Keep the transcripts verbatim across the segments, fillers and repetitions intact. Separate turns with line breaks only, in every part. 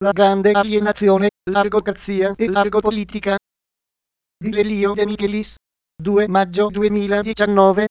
La grande alienazione, l'argocrazia e l'argopolitica di Lelio De Michelis, due maggio duemiladiciannove.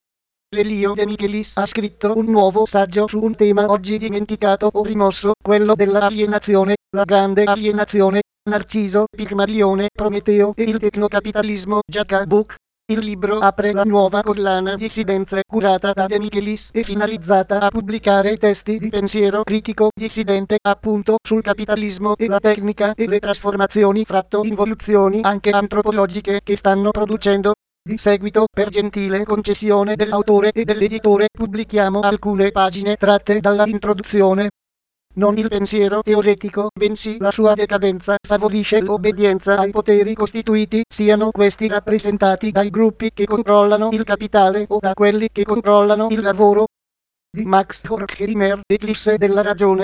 Lelio De Michelis ha scritto un nuovo saggio su un tema oggi dimenticato o rimosso, quello dell'alienazione, la grande alienazione, Narciso, Pigmalione, Prometeo e il tecnocapitalismo, Jacques Book. Il libro apre la nuova collana Dissidenze curata da De Michelis e finalizzata a pubblicare testi di pensiero critico dissidente appunto sul capitalismo e la tecnica e le trasformazioni fratto involuzioni anche antropologiche che stanno producendo. Di seguito, per gentile concessione dell'autore e dell'editore, pubblichiamo alcune pagine tratte dalla introduzione. Non il pensiero teoretico, bensì la sua decadenza favorisce l'obbedienza ai poteri costituiti, siano questi rappresentati dai gruppi che controllano il capitale o da quelli che controllano il lavoro. Di Max Horkheimer, Eclisse della ragione.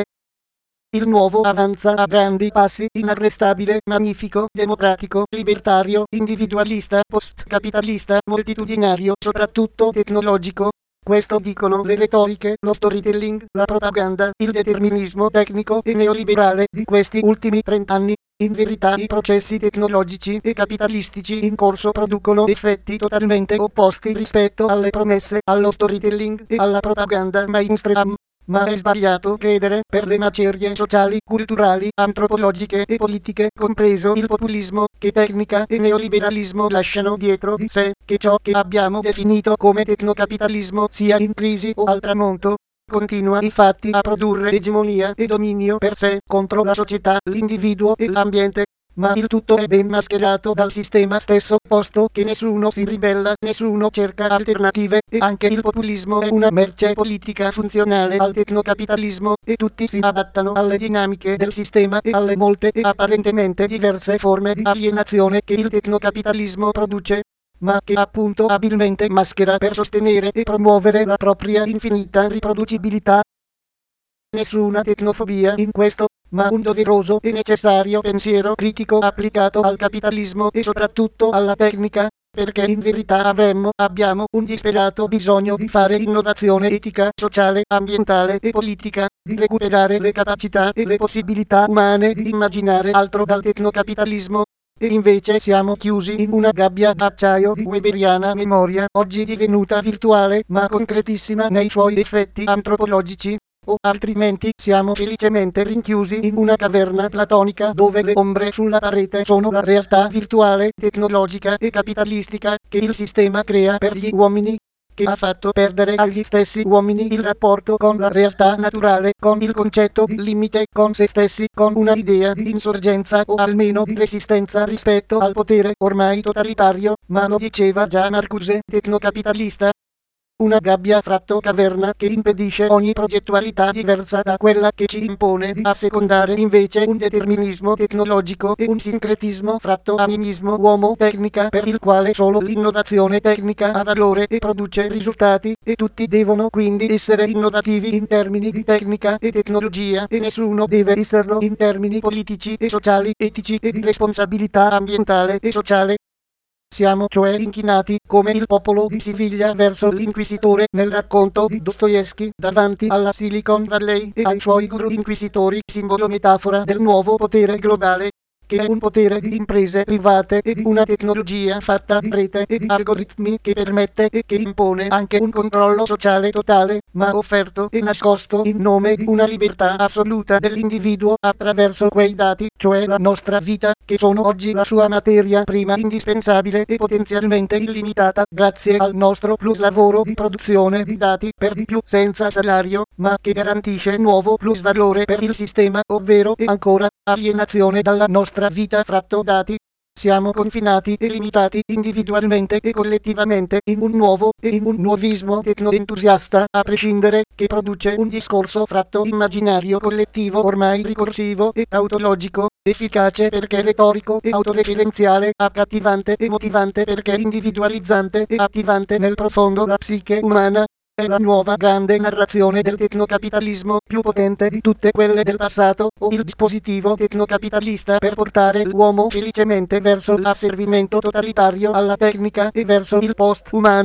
Il nuovo avanza a grandi passi, inarrestabile, magnifico, democratico, libertario, individualista, post-capitalista, moltitudinario, soprattutto tecnologico. Questo dicono le retoriche, lo storytelling, la propaganda, il determinismo tecnico e neoliberale di questi ultimi trent'anni. In verità i processi tecnologici e capitalistici in corso producono effetti totalmente opposti rispetto alle promesse, allo storytelling e alla propaganda mainstream. Ma è sbagliato credere, per le macerie sociali, culturali, antropologiche e politiche, compreso il populismo, che tecnica e neoliberalismo lasciano dietro di sé, che ciò che abbiamo definito come tecnocapitalismo sia in crisi o al tramonto. Continua infatti a produrre egemonia e dominio per sé, contro la società, l'individuo e l'ambiente. Ma il tutto è ben mascherato dal sistema stesso, posto che nessuno si ribella, nessuno cerca alternative, e anche il populismo è una merce politica funzionale al tecnocapitalismo, e tutti si adattano alle dinamiche del sistema e alle molte e apparentemente diverse forme di alienazione che il tecnocapitalismo produce, ma che appunto abilmente maschera per sostenere e promuovere la propria infinita riproducibilità. Nessuna tecnofobia in questo, ma un doveroso e necessario pensiero critico applicato al capitalismo e soprattutto alla tecnica, perché in verità avremmo, abbiamo un disperato bisogno di fare innovazione etica, sociale, ambientale e politica, di recuperare le capacità e le possibilità umane di immaginare altro dal tecnocapitalismo. E invece siamo chiusi in una gabbia d'acciaio di weberiana memoria, oggi divenuta virtuale ma concretissima nei suoi effetti antropologici. O altrimenti siamo felicemente rinchiusi in una caverna platonica dove le ombre sulla parete sono la realtà virtuale, tecnologica e capitalistica che il sistema crea per gli uomini, che ha fatto perdere agli stessi uomini il rapporto con la realtà naturale, con il concetto di limite, con se stessi, con una idea di insorgenza o almeno di resistenza rispetto al potere ormai totalitario, ma lo diceva già Marcuse, tecnocapitalista. Una gabbia fratto caverna che impedisce ogni progettualità diversa da quella che ci impone di assecondare invece un determinismo tecnologico e un sincretismo fratto animismo uomo-tecnica per il quale solo l'innovazione tecnica ha valore e produce risultati, e tutti devono quindi essere innovativi in termini di tecnica e tecnologia e nessuno deve esserlo in termini politici e sociali, etici e di responsabilità ambientale e sociale. Siamo cioè inchinati, come il popolo di Siviglia verso l'inquisitore nel racconto di Dostoevsky, davanti alla Silicon Valley e ai suoi guru inquisitori, simbolo metafora del nuovo potere globale, che è un potere di imprese private e di una tecnologia fatta di rete e di algoritmi che permette e che impone anche un controllo sociale totale, ma offerto e nascosto in nome di una libertà assoluta dell'individuo attraverso quei dati, cioè la nostra vita, che sono oggi la sua materia prima indispensabile e potenzialmente illimitata, grazie al nostro plus lavoro di produzione di dati, per di più senza salario, ma che garantisce nuovo plus valore per il sistema, ovvero e ancora alienazione dalla nostra vita fratto dati. Siamo confinati e limitati individualmente e collettivamente in un nuovo e in un nuovismo tecnoentusiasta, a prescindere, che produce un discorso fratto immaginario collettivo ormai ricorsivo e tautologico, efficace perché retorico e autoreferenziale, accattivante e motivante perché individualizzante e attivante nel profondo la psiche umana. È la nuova grande narrazione del tecnocapitalismo, più potente di tutte quelle del passato, o il dispositivo tecnocapitalista per portare l'uomo felicemente verso l'asservimento totalitario alla tecnica e verso il post-umano.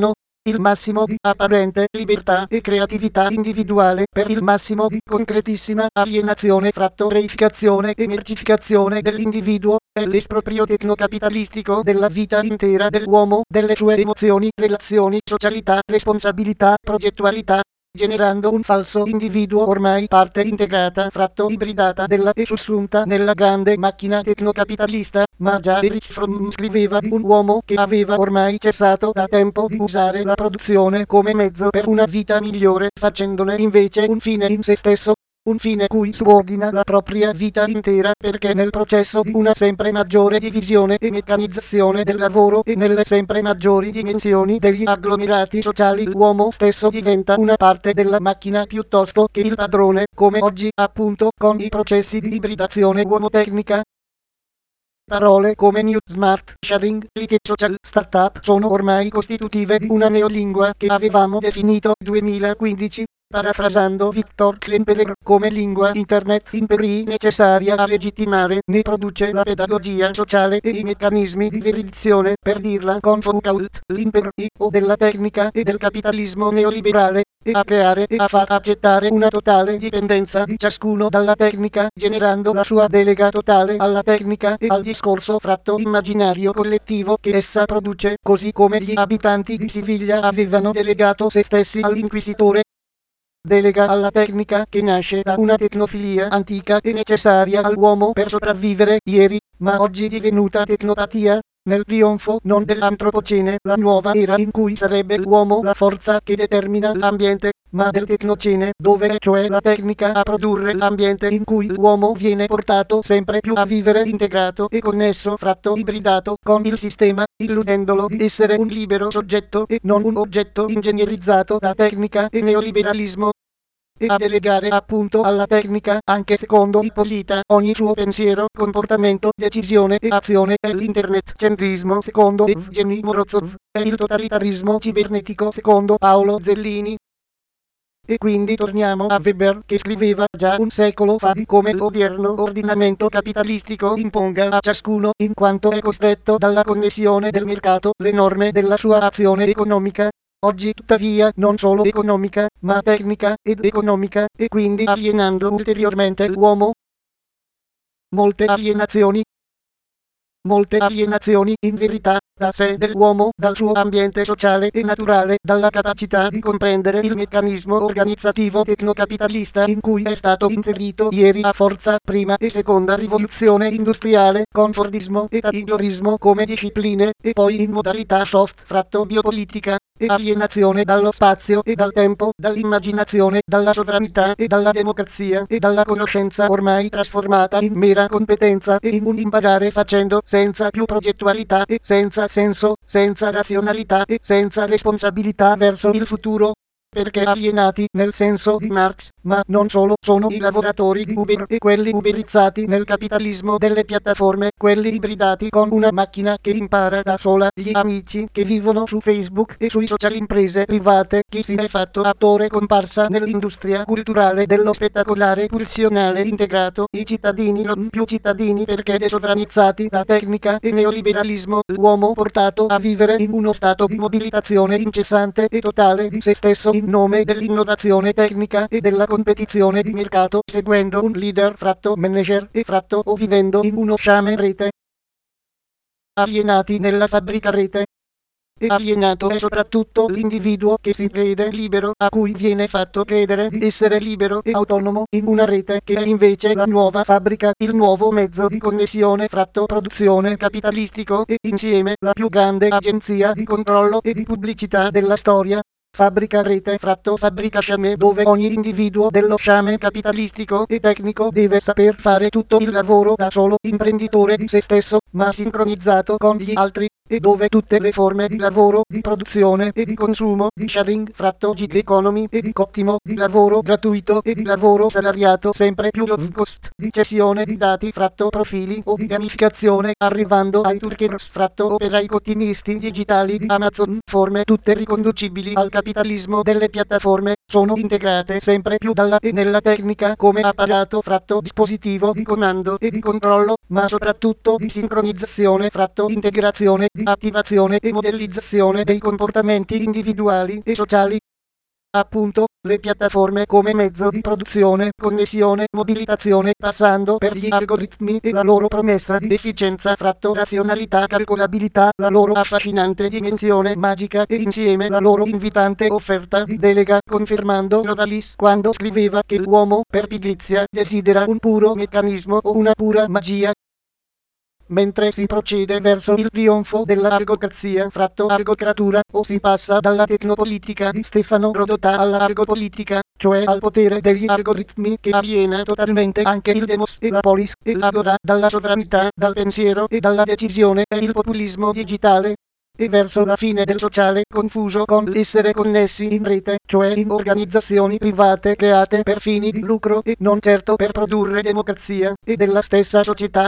il massimo di apparente libertà e creatività individuale per il massimo di concretissima alienazione fratto reificazione e mercificazione dell'individuo, è l'esproprio tecnocapitalistico della vita intera dell'uomo, delle sue emozioni, relazioni, socialità, responsabilità, progettualità, generando un falso individuo ormai parte integrata fratto ibridata della e sussunta nella grande macchina tecnocapitalista, ma già Erich Fromm scriveva di un uomo che aveva ormai cessato da tempo di usare la produzione come mezzo per una vita migliore, facendone invece un fine in se stesso. Un fine cui subordina la propria vita intera perché nel processo di una sempre maggiore divisione e meccanizzazione del lavoro e nelle sempre maggiori dimensioni degli agglomerati sociali l'uomo stesso diventa una parte della macchina piuttosto che il padrone, come oggi appunto con i processi di ibridazione uomo-tecnica. Parole come New Smart, Sharing, Click e Social Startup sono ormai costitutive di una neolingua che avevamo definito duemilaquindici. Parafrasando Victor Klemperer, come lingua internet imperi necessaria a legittimare ne produce la pedagogia sociale e i meccanismi di veridizione, per dirla con Foucault, l'imperio della tecnica e del capitalismo neoliberale, e a creare e a far accettare una totale dipendenza di ciascuno dalla tecnica, generando la sua delega totale alla tecnica e al discorso fratto immaginario collettivo che essa produce, così come gli abitanti di Siviglia avevano delegato se stessi all'inquisitore. Delega alla tecnica che nasce da una tecnofilia antica e necessaria all'uomo per sopravvivere ieri, ma oggi divenuta tecnopatia, nel trionfo non dell'antropocene, la nuova era in cui sarebbe l'uomo la forza che determina l'ambiente, ma del tecnocene, dove è cioè la tecnica a produrre l'ambiente in cui l'uomo viene portato sempre più a vivere integrato e connesso fratto ibridato con il sistema, illudendolo di essere un libero soggetto e non un oggetto ingegnerizzato da tecnica e neoliberalismo. E a delegare appunto alla tecnica, anche secondo Ippolita, ogni suo pensiero, comportamento, decisione e azione è l'internet-centrismo secondo Evgeny Morozov, è il totalitarismo cibernetico secondo Paolo Zellini. E quindi torniamo a Weber che scriveva già un secolo fa di come l'odierno ordinamento capitalistico imponga a ciascuno, in quanto è costretto dalla connessione del mercato, le norme della sua azione economica. Oggi tuttavia non solo economica, ma tecnica ed economica, e quindi alienando ulteriormente l'uomo. Molte alienazioni. Molte alienazioni, in verità, da sé dell'uomo, dal suo ambiente sociale e naturale, dalla capacità di comprendere il meccanismo organizzativo tecnocapitalista in cui è stato inserito ieri a forza prima e seconda rivoluzione industriale, con Fordismo e Taylorismo come discipline, e poi in modalità soft fratto biopolitica, e alienazione dallo spazio e dal tempo, dall'immaginazione, dalla sovranità e dalla democrazia e dalla conoscenza ormai trasformata in mera competenza e in un imparare facendo, senza più progettualità e senza senso, senza razionalità e senza responsabilità verso il futuro. Perché alienati nel senso di Marx, ma non solo, sono i lavoratori di Uber e quelli uberizzati nel capitalismo delle piattaforme, quelli ibridati con una macchina che impara da sola, gli amici che vivono su Facebook e sui social, imprese private, chi si è fatto attore comparsa nell'industria culturale dello spettacolare pulsionale integrato, i cittadini non più cittadini perché desovranizzati da tecnica e neoliberalismo, l'uomo portato a vivere in uno stato di mobilitazione incessante e totale di se stesso in nome dell'innovazione tecnica e della competizione di mercato, seguendo un leader fratto manager e fratto o vivendo in uno sciame rete. Alienati nella fabbrica rete. E alienato è soprattutto l'individuo che si crede libero, a cui viene fatto credere di essere libero e autonomo in una rete che è invece la nuova fabbrica, il nuovo mezzo di connessione fratto produzione capitalistico e insieme la più grande agenzia di controllo e di pubblicità della storia. Fabbrica rete fratto fabbrica sciame, dove ogni individuo dello sciame capitalistico e tecnico deve saper fare tutto il lavoro da solo, imprenditore di se stesso, ma sincronizzato con gli altri, e dove tutte le forme di lavoro, di produzione e di consumo, di sharing fratto gig economy e di cottimo, di lavoro gratuito e di lavoro salariato sempre più low cost, di cessione di dati fratto profili o di gamificazione, arrivando ai turkers fratto operai cottimisti digitali di Amazon, forme tutte riconducibili al capitalismo delle piattaforme, sono integrate sempre più dalla e nella tecnica come apparato fratto dispositivo di comando e di controllo, ma soprattutto di sincronizzazione fratto integrazione di attivazione e modellizzazione dei comportamenti individuali e sociali. Appunto, le piattaforme come mezzo di produzione, connessione, mobilitazione, passando per gli algoritmi e la loro promessa di efficienza fratto razionalità calcolabilità, la loro affascinante dimensione magica e insieme la loro invitante offerta di delega, confermando Novalis quando scriveva che l'uomo per pigrizia desidera un puro meccanismo o una pura magia. Mentre si procede verso il trionfo dell'argocrazia fratto argocratura, o si passa dalla tecnopolitica di Stefano Rodotà alla argopolitica, cioè al potere degli algoritmi che aliena totalmente anche il demos e la polis e l'agora dalla sovranità, dal pensiero e dalla decisione e il populismo digitale, e verso la fine del sociale confuso con l'essere connessi in rete, cioè in organizzazioni private create per fini di lucro e non certo per produrre democrazia, e della stessa società.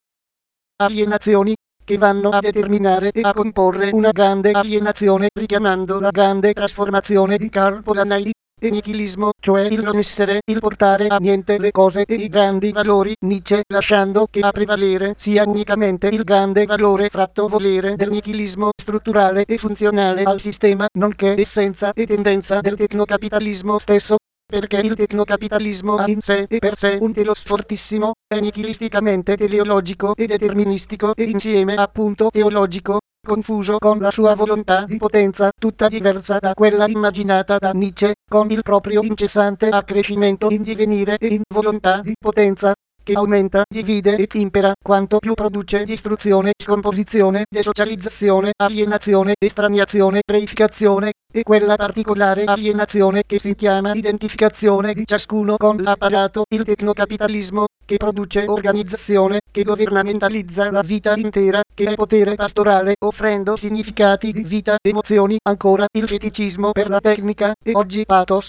Alienazioni che vanno a determinare e a comporre una grande alienazione, richiamando la grande trasformazione di Karl Polanyi, e nichilismo, cioè il non essere, il portare a niente le cose e i grandi valori, Nietzsche, lasciando che a prevalere sia unicamente il grande valore fratto volere del nichilismo strutturale e funzionale al sistema, nonché essenza e tendenza del tecnocapitalismo stesso. Perché il tecnocapitalismo ha in sé e per sé un telos fortissimo, è nichilisticamente teleologico e deterministico e insieme appunto teologico, confuso con la sua volontà di potenza, tutta diversa da quella immaginata da Nietzsche, con il proprio incessante accrescimento in divenire e in volontà di potenza, che aumenta, divide e impera, quanto più produce distruzione, scomposizione, desocializzazione, alienazione, estraniazione, reificazione, e quella particolare alienazione che si chiama identificazione di ciascuno con l'apparato, il tecnocapitalismo, che produce organizzazione, che governamentalizza la vita intera, che è potere pastorale, offrendo significati di vita, emozioni, ancora il feticismo per la tecnica, e oggi pathos.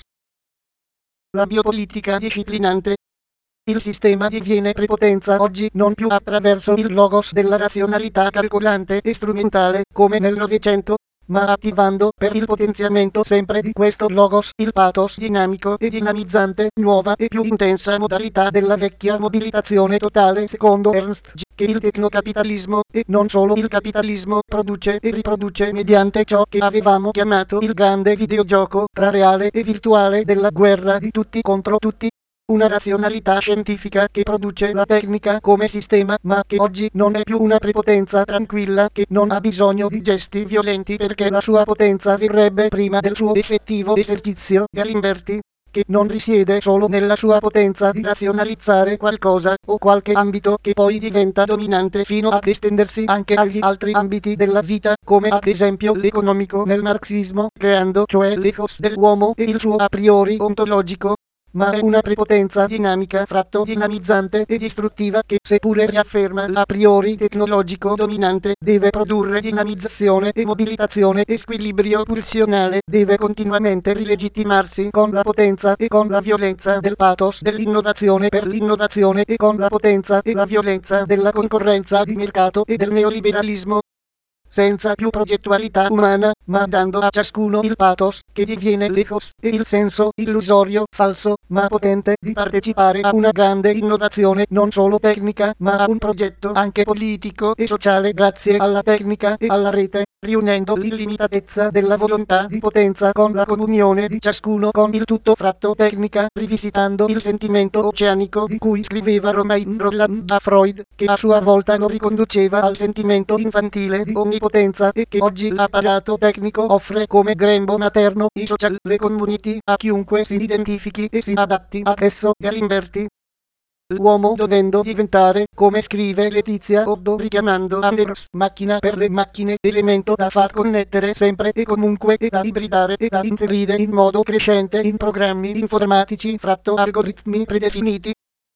La biopolitica disciplinante. Il sistema diviene prepotenza oggi non più attraverso il logos della razionalità calcolante e strumentale, come nel Novecento, ma attivando per il potenziamento sempre di questo logos il pathos dinamico e dinamizzante, nuova e più intensa modalità della vecchia mobilitazione totale secondo Ernst G. che il tecnocapitalismo, e non solo il capitalismo, produce e riproduce mediante ciò che avevamo chiamato il grande videogioco tra reale e virtuale della guerra di tutti contro tutti. Una razionalità scientifica che produce la tecnica come sistema, ma che oggi non è più una prepotenza tranquilla che non ha bisogno di gesti violenti perché la sua potenza verrebbe prima del suo effettivo esercizio. Galimberti, che non risiede solo nella sua potenza di razionalizzare qualcosa o qualche ambito che poi diventa dominante fino ad estendersi anche agli altri ambiti della vita, come ad esempio l'economico nel marxismo, creando cioè l'ethos dell'uomo e il suo a priori ontologico, ma è una prepotenza dinamica fratto dinamizzante e distruttiva che, seppure riafferma l'a priori tecnologico dominante, deve produrre dinamizzazione e mobilitazione e squilibrio pulsionale, deve continuamente rilegittimarsi con la potenza e con la violenza del pathos dell'innovazione per l'innovazione e con la potenza e la violenza della concorrenza di mercato e del neoliberalismo. Senza più progettualità umana, ma dando a ciascuno il pathos, che diviene l'ethos, e il senso illusorio, falso, ma potente, di partecipare a una grande innovazione non solo tecnica, ma a un progetto anche politico e sociale grazie alla tecnica e alla rete, riunendo l'illimitatezza della volontà di potenza con la comunione di ciascuno con il tutto fratto tecnica, rivisitando il sentimento oceanico di cui scriveva Romain Rolland a Freud, che a sua volta lo riconduceva al sentimento infantile di ogni potenza e che oggi l'apparato tecnico offre come grembo materno, i social, le community, a chiunque si identifichi e si adatti ad esso. Galimberti. L'uomo dovendo diventare, come scrive Letizia Oddo richiamando Anders, macchina per le macchine, elemento da far connettere sempre e comunque e da ibridare e da inserire in modo crescente in programmi informatici fratto algoritmi predefiniti.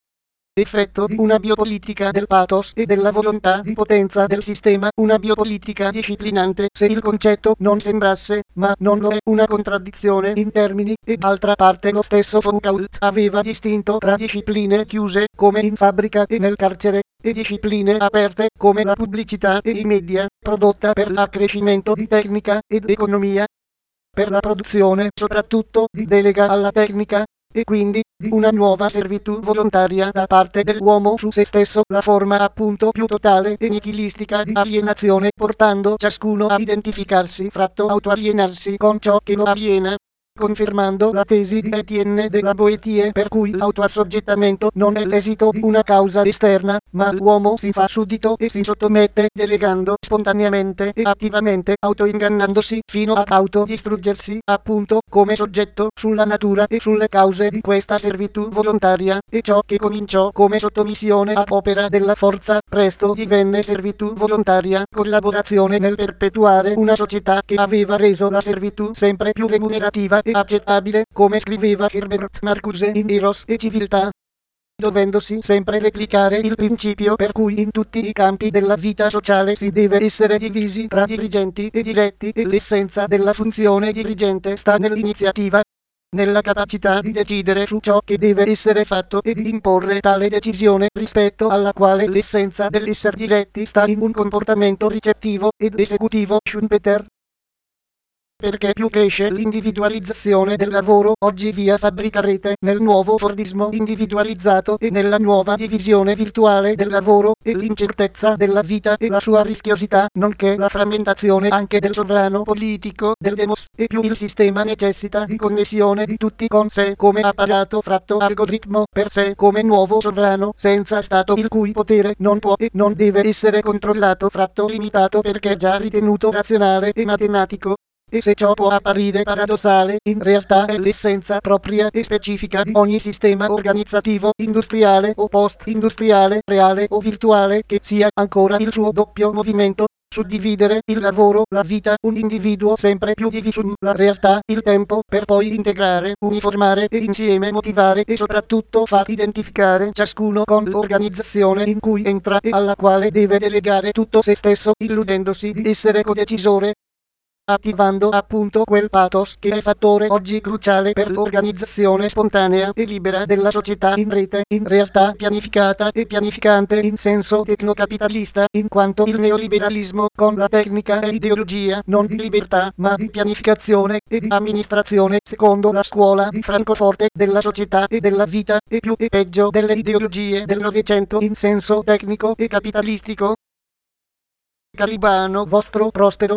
Effetto di una biopolitica del pathos e della volontà di potenza del sistema, una biopolitica disciplinante, se il concetto non sembrasse, ma non lo è, una contraddizione in termini, e d'altra parte lo stesso Foucault aveva distinto tra discipline chiuse, come in fabbrica e nel carcere, e discipline aperte, come la pubblicità e i media, prodotta per l'accrescimento di tecnica ed economia. Per la produzione soprattutto di delega alla tecnica, e quindi di una nuova servitù volontaria da parte dell'uomo su se stesso, la forma appunto più totale e nichilistica di alienazione, portando ciascuno a identificarsi fratto autoalienarsi con ciò che lo aliena, confermando la tesi di Etienne de la Boétie per cui l'autoassoggettamento non è l'esito di una causa esterna, ma l'uomo si fa suddito e si sottomette delegando spontaneamente e attivamente, autoingannandosi fino a autodistruggersi, appunto, come soggetto sulla natura e sulle cause di questa servitù volontaria, e ciò che cominciò come sottomissione a opera della forza, presto divenne servitù volontaria, collaborazione nel perpetuare una società che aveva reso la servitù sempre più remunerativa e accettabile, come scriveva Herbert Marcuse in Eros e Civiltà, dovendosi sempre replicare il principio per cui in tutti i campi della vita sociale si deve essere divisi tra dirigenti e diretti e l'essenza della funzione dirigente sta nell'iniziativa, nella capacità di decidere su ciò che deve essere fatto e di imporre tale decisione, rispetto alla quale l'essenza dell'essere diretti sta in un comportamento ricettivo ed esecutivo. Schumpeter. Perché più cresce l'individualizzazione del lavoro, oggi via fabbricarete, nel nuovo Fordismo individualizzato e nella nuova divisione virtuale del lavoro, e l'incertezza della vita e la sua rischiosità, nonché la frammentazione anche del sovrano politico, del demos, e più il sistema necessita di connessione di tutti con sé come apparato fratto algoritmo per sé come nuovo sovrano, senza Stato il cui potere non può e non deve essere controllato fratto limitato perché già ritenuto razionale e matematico. E se ciò può apparire paradossale, in realtà è l'essenza propria e specifica di ogni sistema organizzativo, industriale o post-industriale, reale o virtuale, che sia ancora il suo doppio movimento, suddividere il lavoro, la vita, un individuo sempre più diviso, la realtà, il tempo, per poi integrare, uniformare e insieme motivare e soprattutto far identificare ciascuno con l'organizzazione in cui entra e alla quale deve delegare tutto se stesso, illudendosi di essere codecisore, attivando appunto quel pathos che è fattore oggi cruciale per l'organizzazione spontanea e libera della società in rete, in realtà pianificata e pianificante in senso tecnocapitalista, in quanto il neoliberalismo, con la tecnica e ideologia non di libertà ma di pianificazione e di amministrazione, secondo la scuola di Francoforte, della società e della vita, e più e peggio delle ideologie del Novecento in senso tecnico e capitalistico. Calibano vostro prospero.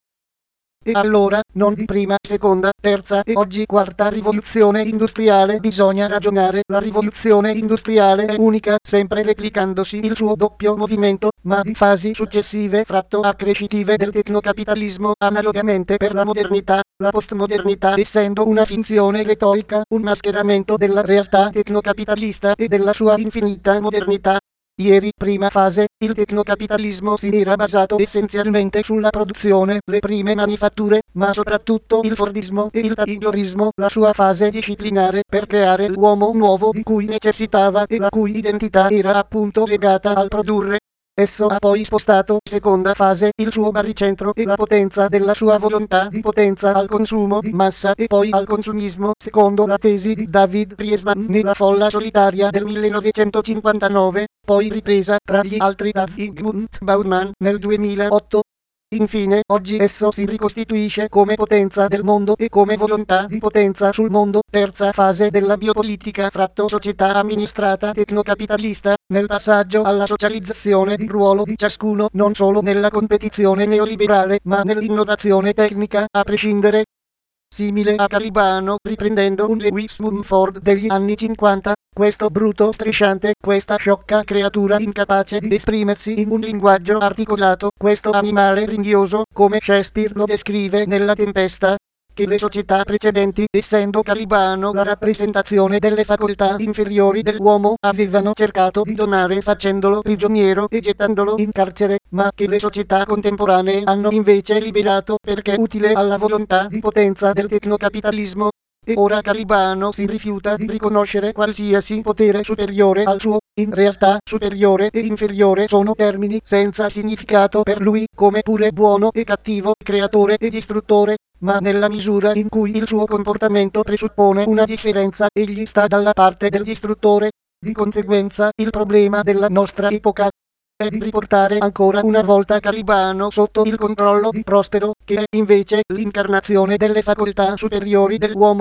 E allora, non di prima, seconda, terza e oggi quarta rivoluzione industriale bisogna ragionare. La rivoluzione industriale è unica, sempre replicandosi il suo doppio movimento, ma di fasi successive fratto accrescitive del tecnocapitalismo, analogamente per la modernità. La postmodernità essendo una finzione retorica, un mascheramento della realtà tecnocapitalista e della sua infinita modernità. Ieri, prima fase, il tecnocapitalismo si era basato essenzialmente sulla produzione, le prime manifatture, ma soprattutto il Fordismo e il Taylorismo, la sua fase disciplinare, per creare l'uomo nuovo di cui necessitava e la cui identità era appunto legata al produrre. Esso ha poi spostato, seconda fase, il suo baricentro e la potenza della sua volontà di potenza al consumo di massa e poi al consumismo, secondo la tesi di David Riesman nella Folla solitaria del millenovecentocinquantanove, poi ripresa tra gli altri da Zygmunt Bauman nel duemilaotto. Infine, oggi esso si ricostituisce come potenza del mondo e come volontà di potenza sul mondo, terza fase della biopolitica fratto società amministrata tecnocapitalista, nel passaggio alla socializzazione di ruolo di ciascuno non solo nella competizione neoliberale ma nell'innovazione tecnica, a prescindere. Simile a Calibano, riprendendo un Lewis Mumford degli anni cinquanta, questo bruto strisciante, questa sciocca creatura incapace di esprimersi in un linguaggio articolato, questo animale ringhioso, come Shakespeare lo descrive nella Tempesta, che le società precedenti, essendo Calibano la rappresentazione delle facoltà inferiori dell'uomo, avevano cercato di domare facendolo prigioniero e gettandolo in carcere, ma che le società contemporanee hanno invece liberato perché utile alla volontà di potenza del tecnocapitalismo. E ora Calibano si rifiuta di riconoscere qualsiasi potere superiore al suo. In realtà, superiore e inferiore sono termini senza significato per lui, come pure buono e cattivo, creatore e distruttore. Ma nella misura in cui il suo comportamento presuppone una differenza, egli sta dalla parte del distruttore. Di conseguenza, il problema della nostra epoca è di riportare ancora una volta Calibano sotto il controllo di Prospero, che è invece l'incarnazione delle facoltà superiori dell'uomo.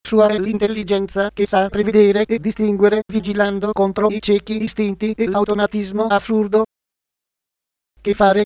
sua è l'intelligenza che sa prevedere e distinguere, vigilando contro i ciechi istinti e l'automatismo assurdo. Che fare?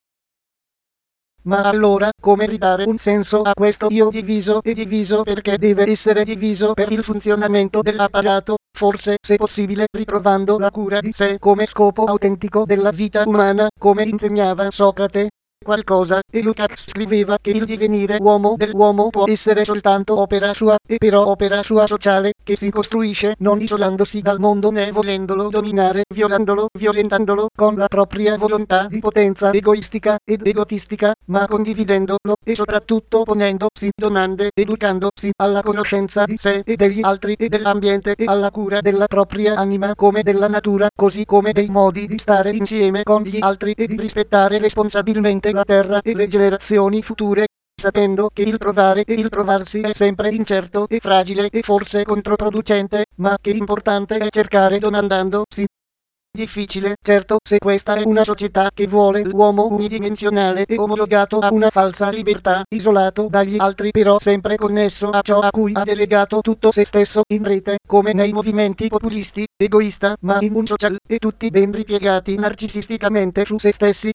Ma allora, come ridare un senso a questo io diviso e diviso perché deve essere diviso per il funzionamento dell'apparato, forse, se possibile, ritrovando la cura di sé come scopo autentico della vita umana, come insegnava Socrate. Qualcosa, e Lukács scriveva che il divenire uomo dell'uomo può essere soltanto opera sua, e però opera sua sociale, che si costruisce non isolandosi dal mondo né volendolo dominare, violandolo, violentandolo, con la propria volontà di potenza egoistica ed egotistica, ma condividendolo, e soprattutto ponendosi domande, educandosi alla conoscenza di sé e degli altri e dell'ambiente e alla cura della propria anima come della natura, così come dei modi di stare insieme con gli altri e di rispettare responsabilmente la terra e le generazioni future, sapendo che il provare e il provarsi è sempre incerto e fragile e forse controproducente, ma che l'importante è cercare domandandosi. Difficile, certo, se questa è una società che vuole l'uomo unidimensionale e omologato a una falsa libertà, isolato dagli altri però sempre connesso a ciò a cui ha delegato tutto se stesso in rete, come nei movimenti populisti, egoista ma in un social, e tutti ben ripiegati narcisisticamente su se stessi.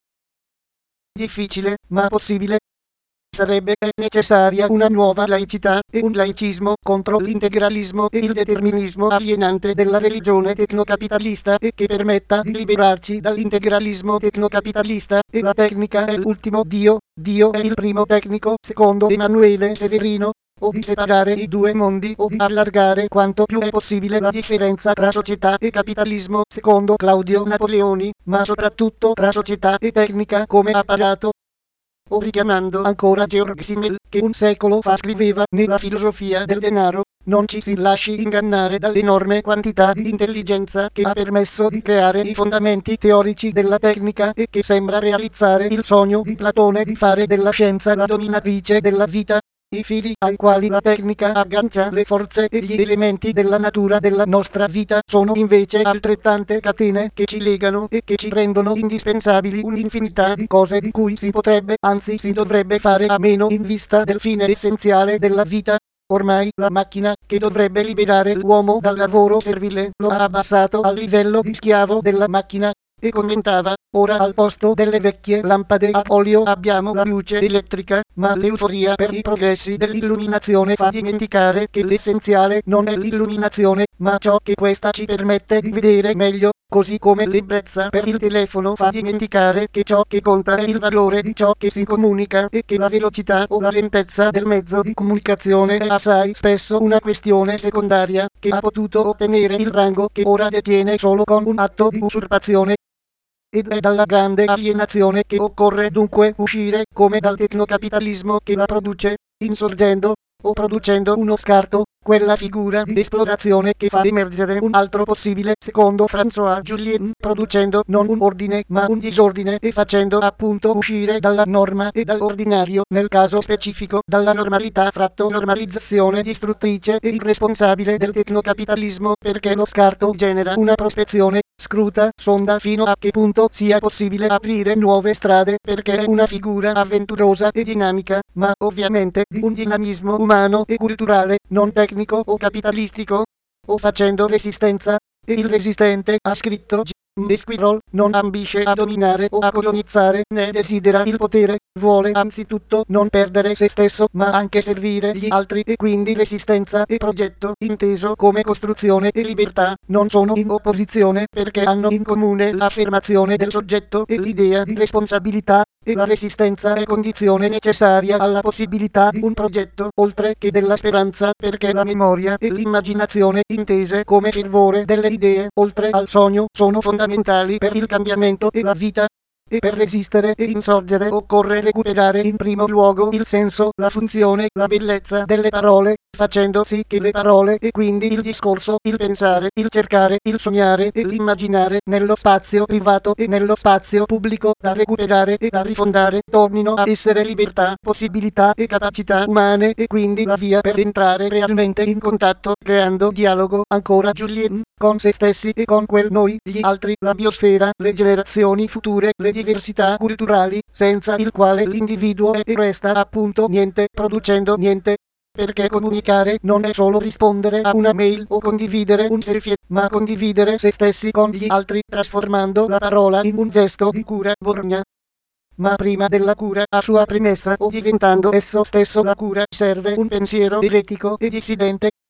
Difficile, ma possibile. Sarebbe necessaria una nuova laicità e un laicismo contro l'integralismo e il determinismo alienante della religione tecnocapitalista e che permetta di liberarci dall'integralismo tecnocapitalista, e la tecnica è l'ultimo Dio, Dio è il primo tecnico, secondo Emanuele Severino, o di separare i due mondi o di allargare quanto più è possibile la differenza tra società e capitalismo, secondo Claudio Napoleoni, ma soprattutto tra società e tecnica come apparato. O richiamando ancora Georg Simmel, che un secolo fa scriveva nella filosofia del denaro, non ci si lasci ingannare dall'enorme quantità di intelligenza che ha permesso di creare i fondamenti teorici della tecnica e che sembra realizzare il sogno di Platone di fare della scienza la dominatrice della vita. I fili ai quali la tecnica aggancia le forze e gli elementi della natura della nostra vita sono invece altrettante catene che ci legano e che ci rendono indispensabili un'infinità di cose di cui si potrebbe, anzi si dovrebbe fare a meno in vista del fine essenziale della vita. Ormai la macchina, che dovrebbe liberare l'uomo dal lavoro servile, lo ha abbassato al livello di schiavo della macchina. E commentava, ora al posto delle vecchie lampade a olio abbiamo la luce elettrica, ma l'euforia per i progressi dell'illuminazione fa dimenticare che l'essenziale non è l'illuminazione, ma ciò che questa ci permette di vedere meglio, così come l'ebbrezza per il telefono fa dimenticare che ciò che conta è il valore di ciò che si comunica e che la velocità o la lentezza del mezzo di comunicazione è assai spesso una questione secondaria, che ha potuto ottenere il rango che ora detiene solo con un atto di usurpazione. Ed è dalla grande alienazione che occorre dunque uscire, come dal tecnocapitalismo che la produce, insorgendo, o producendo uno scarto, quella figura di esplorazione che fa emergere un altro possibile, secondo François Jullien, producendo non un ordine ma un disordine e facendo appunto uscire dalla norma e dall'ordinario, nel caso specifico, dalla normalità fratto normalizzazione distruttrice e irresponsabile del tecnocapitalismo, perché lo scarto genera una prospezione, scruta, sonda fino a che punto sia possibile aprire nuove strade, perché è una figura avventurosa e dinamica, ma ovviamente di un dinamismo umano e culturale, non tecnico o capitalistico, o facendo resistenza, e il resistente, ha scritto G. Esquirol, non ambisce a dominare o a colonizzare, né desidera il potere, vuole anzitutto non perdere se stesso ma anche servire gli altri, e quindi resistenza e progetto, inteso come costruzione e libertà, non sono in opposizione perché hanno in comune l'affermazione del soggetto e l'idea di responsabilità, e la resistenza è condizione necessaria alla possibilità di un progetto, oltre che della speranza, perché la memoria e l'immaginazione, intese come fervore delle idee, oltre al sogno, sono fondamentali per il cambiamento e la vita. E per resistere e insorgere occorre recuperare in primo luogo il senso, la funzione, la bellezza delle parole, facendo sì che le parole e quindi il discorso, il pensare, il cercare, il sognare e l'immaginare nello spazio privato e nello spazio pubblico da recuperare e da rifondare tornino a essere libertà, possibilità e capacità umane, e quindi la via per entrare realmente in contatto, creando dialogo, ancora Jullien, con se stessi e con quel noi, gli altri, la biosfera, le generazioni future, le diversità culturali, senza il quale l'individuo è e resta appunto niente, producendo niente. Perché comunicare non è solo rispondere a una mail o condividere un selfie, ma condividere se stessi con gli altri, trasformando la parola in un gesto di cura. Borgna. Ma prima della cura, a sua premessa o diventando esso stesso la cura, serve un pensiero eretico e dissidente.